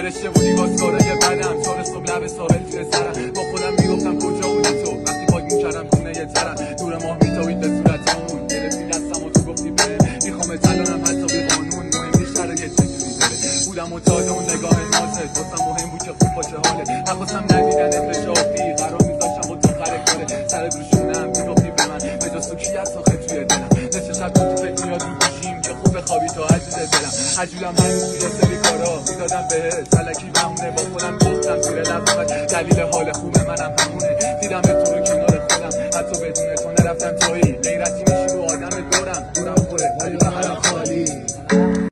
فرشته بودی واسکارای بدم، چار صبح لب ساحل توی سرم، با خودم میگفتم کجا بودی تو وقتی پاک میکردم خونه یه ترم، دور ماه میتابید به صورتمون، گرفتی دستم و تو گفتی بره میخوام تلانم حتی بی قانون، مهم نیست شرایط چجوری داره، بودم متعاد اون نگاه نازت، واسم مهم بود که خوب باشه حالت، نخواستم ندیدنت شافی، قرار میذاشتم با تو خره کاره، سرت رو شونم میگفتی به من به جز تو کی هست آخه توی دلم، نصف شب تو فکر میاد رو گوشیم که خوب بخوابی تا عزیز دلم، عجولم هنوز توی سری کارا میدادم بهت الکی بهونه، با خودم گفتم زیر لب فقط دلیل حال خوبه